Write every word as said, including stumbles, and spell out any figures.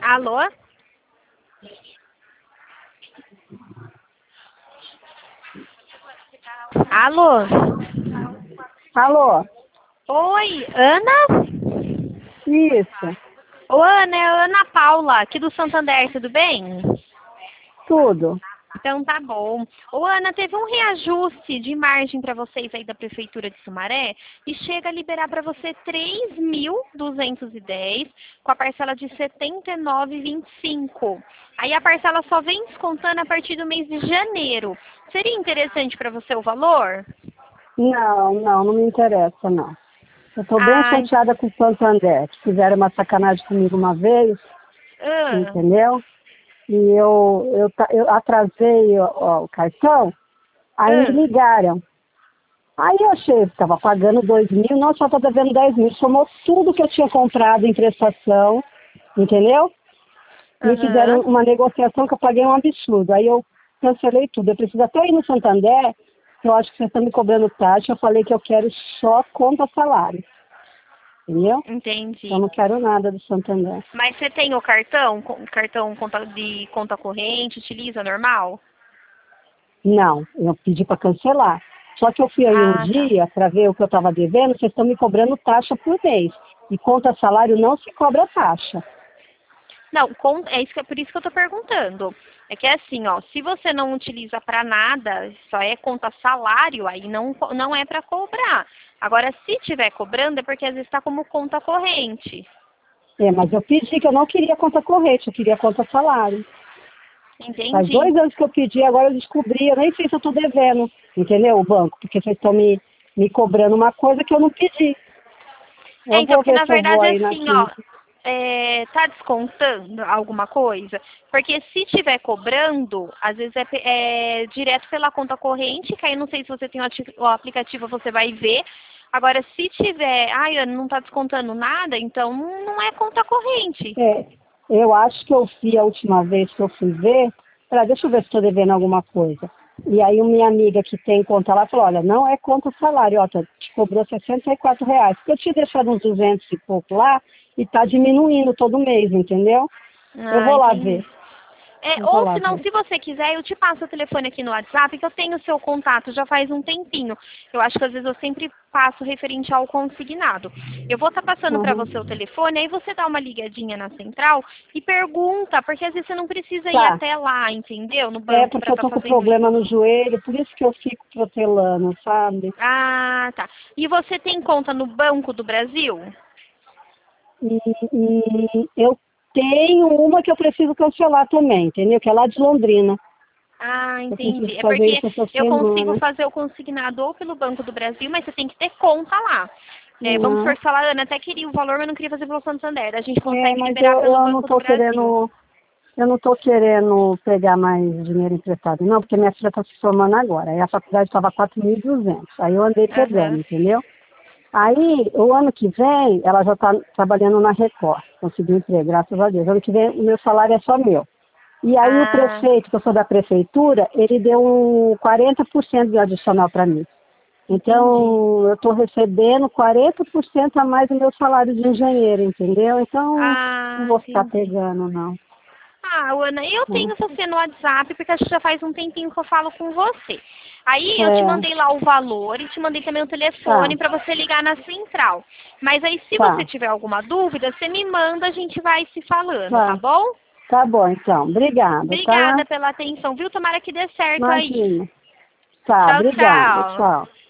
Alô? Alô? Alô? Oi, Ana? Isso, Ô, Ana, é a Ana Paula, aqui do Santander, tudo bem? tudo. Então tá bom. Ô, Ana, teve um reajuste de margem para vocês aí da Prefeitura de Sumaré e chega a liberar para você três mil duzentos e dez com a parcela de setenta e nove reais e vinte e cinco. Aí a parcela só vem descontando a partir do mês de janeiro. Seria interessante para você o valor? Não, não, não me interessa, não. Eu tô bem Ai, chateada com o Santander, que fizeram uma sacanagem comigo uma vez, ah, entendeu? E eu, eu, ta- eu atrasei ó, ó, o cartão, aí me ah, ligaram. Aí eu achei, eu estava pagando dois mil, não, só estou devendo dez mil. Somou tudo que eu tinha comprado em prestação, entendeu? Me fizeram aham. uma negociação que eu paguei um absurdo. Aí eu cancelei tudo. Eu preciso até ir no Santander, que eu acho que vocês estão me cobrando taxa. Eu falei que eu quero só conta salário, entendeu? Eu Entendi. não quero nada do Santander. Mas você tem o cartão, co- cartão conta- de conta corrente, utiliza normal? Não, eu pedi para cancelar. Só que eu fui aí um Ah, tá. dia para ver o que eu estava devendo, vocês estão me cobrando taxa por mês. E conta salário não se cobra taxa. Não, com- é isso que, é por isso que eu tô perguntando. É que é assim, ó, se você não utiliza para nada, só é conta salário, aí não, co- não é para cobrar. Agora, se tiver cobrando, é porque às vezes está como conta corrente. É, mas eu pedi que eu não queria conta corrente, eu queria conta salário. Faz Entendi. dois anos que eu pedi, agora eu descobri, eu nem sei se eu estou devendo, entendeu? O banco, porque vocês estão me, me cobrando uma coisa que eu não pedi. É, Eu então, vou porque ver na se eu vou verdade é aí na assim, ó, quinta. é, tá descontando alguma coisa? Porque se tiver cobrando, às vezes é, pe- é direto pela conta corrente, que aí não sei se você tem o ati- o aplicativo, você vai ver. Agora, se tiver, ai, Ana, não tá descontando nada, então não não é conta corrente. É, eu acho que eu fui a última vez que eu fui ver, pra, deixa eu ver se estou devendo alguma coisa. E aí a minha amiga que tem conta lá falou, olha, não é conta salário, ó, tá- te cobrou sessenta e quatro reais. Porque eu tinha deixado uns duzentos e pouco lá e tá diminuindo todo mês, entendeu? Eu Ah, vou lá entendi. ver, É, eu vou ou lá se não, ver. se você quiser, eu te passo o telefone aqui no WhatsApp, que eu tenho o seu contato já faz um tempinho. Eu acho que às vezes eu sempre passo referente ao consignado. Eu vou estar passando para Uhum. você o telefone, aí você dá uma ligadinha na central e pergunta, porque às vezes você não precisa ir Tá. até lá, entendeu? No É banco para porque eu estar tô com fazendo isso. problema no joelho, por isso que eu fico protelando, sabe? Ah, tá. E você tem conta no Banco do Brasil? E, e eu tenho uma que eu preciso cancelar também, entendeu? Que é lá de Londrina. Ah, Eu preciso entendi. É fazer porque isso essa eu consigo semana. fazer o consignado ou pelo Banco do Brasil, mas você tem que ter conta lá. É, vamos Não. forçar lá, Ana, até queria o valor, mas não queria fazer pelo Santander. A gente É, consegue mas liberar eu, pelo eu não Banco do tô Brasil. querendo, eu não tô querendo pegar mais dinheiro emprestado, não, porque minha filha está se formando agora. Aí a faculdade estava quatro mil e duzentos. Aí eu andei pegando, Aham. entendeu? Aí, o ano que vem, ela já está trabalhando na Record, conseguiu emprego, graças a Deus. Ano que vem, o meu salário é só meu. E aí, o Ah, prefeito, que eu sou da prefeitura, ele deu um quarenta por cento de adicional para mim. entendi. Então, eu estou recebendo quarenta por cento a mais do meu salário de engenheiro, entendeu? Então, não Ah, vou ficar entendi. pegando, não. Ah, Ana, eu Né? tenho você no WhatsApp, porque acho que já faz um tempinho que eu falo com você. Aí eu te É, mandei lá o valor e te mandei também o tá, telefone para você ligar na central. Mas aí, se você tá, tiver alguma dúvida, você me manda, a gente vai se falando, tá tá. bom? Tá bom, então. Obrigada, tá? Obrigada pela atenção, viu? Tomara que dê certo aí. Imagina. Tá, Tchau, obrigada. tchau. Tchau.